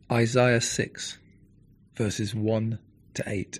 Isaiah 6, verses 1 to 8.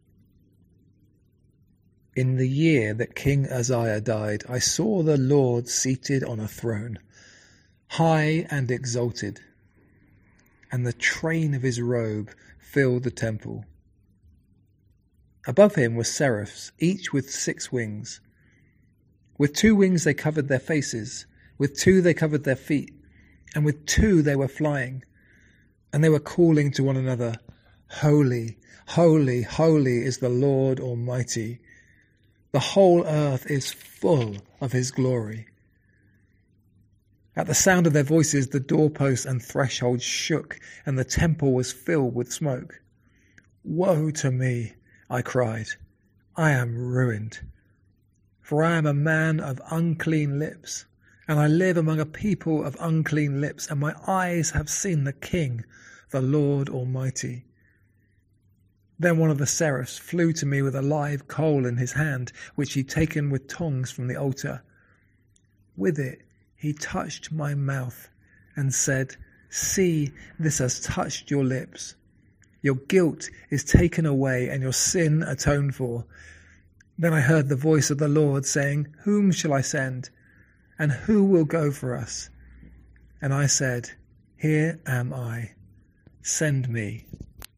In the year that King Uzziah died, I saw the Lord seated on a throne, high and exalted, and the train of his robe filled the temple. Above him were seraphs, each with 6 wings. With 2 wings they covered their faces, with 2 they covered their feet, and with 2 they were flying. And they were calling to one another, Holy, holy, holy is the Lord Almighty. The whole earth is full of his glory. At the sound of their voices, the doorposts and thresholds shook, and the temple was filled with smoke. Woe to me, I cried. I am ruined. For I am a man of unclean lips, and I live among a people of unclean lips, and my eyes have seen the King, the Lord Almighty. Then one of the seraphs flew to me with a live coal in his hand, which he'd taken with tongs from the altar. With it he touched my mouth and said, See, this has touched your lips. Your guilt is taken away and your sin atoned for. Then I heard the voice of the Lord saying, Whom shall I send? And who will go for us? And I said, Here am I. Send me.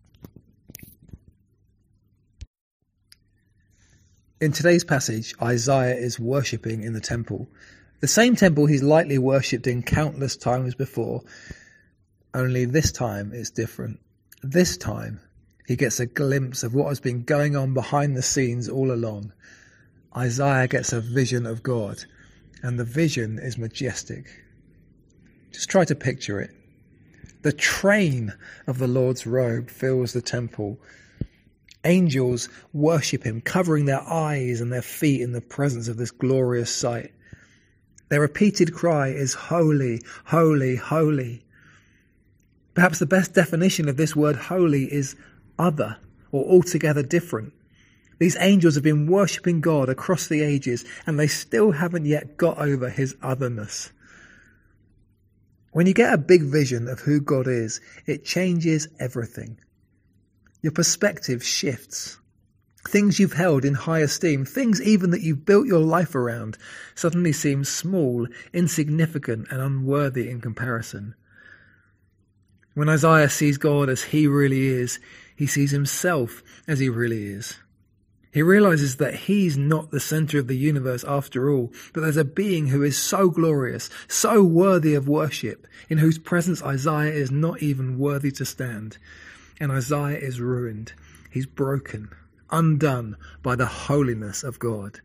In today's passage, Isaiah is worshipping in the temple. The same temple he's likely worshipped in countless times before, only this time it's different. This time, he gets a glimpse of what has been going on behind the scenes all along. Isaiah gets a vision of God, and the vision is majestic. Just try to picture it. The train of the Lord's robe fills the temple. Angels worship him, covering their eyes and their feet in the presence of this glorious sight. Their repeated cry is, Holy, holy, holy. Perhaps the best definition of this word holy is other or altogether different. These angels have been worshipping God across the ages, and they still haven't yet got over his otherness. When you get a big vision of who God is, it changes everything. Your perspective shifts. Things you've held in high esteem, things even that you've built your life around, suddenly seem small, insignificant, and unworthy in comparison. When Isaiah sees God as he really is, he sees himself as he really is. He realizes that he's not the center of the universe after all, but there's a being who is so glorious, so worthy of worship, in whose presence Isaiah is not even worthy to stand. And Isaiah is ruined. He's broken, undone by the holiness of God.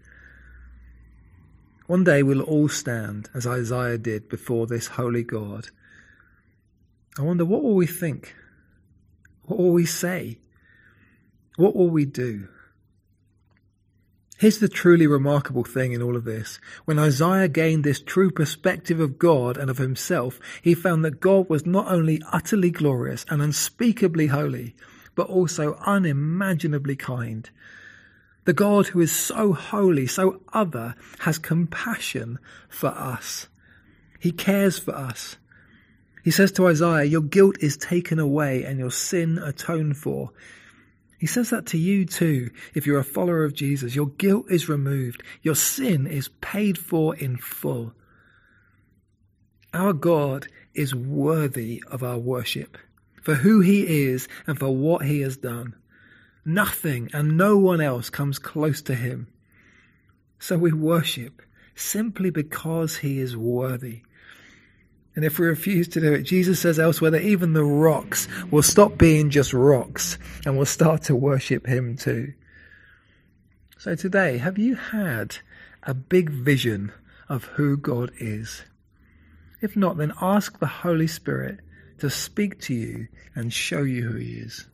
One day we'll all stand, as Isaiah did, before this holy God. I wonder, what will we think? What will we say? What will we do? Here's the truly remarkable thing in all of this. When Isaiah gained this true perspective of God and of himself, he found that God was not only utterly glorious and unspeakably holy, but also unimaginably kind. The God who is so holy, so other, has compassion for us. He cares for us. He says to Isaiah, your guilt is taken away and your sin atoned for. He says that to you too, if you're a follower of Jesus. Your guilt is removed. Your sin is paid for in full. Our God is worthy of our worship for who he is and for what he has done. Nothing and no one else comes close to him. So we worship simply because he is worthy. And if we refuse to do it, Jesus says elsewhere that even the rocks will stop being just rocks and will start to worship him too. So today, have you had a big vision of who God is? If not, then ask the Holy Spirit to speak to you and show you who he is.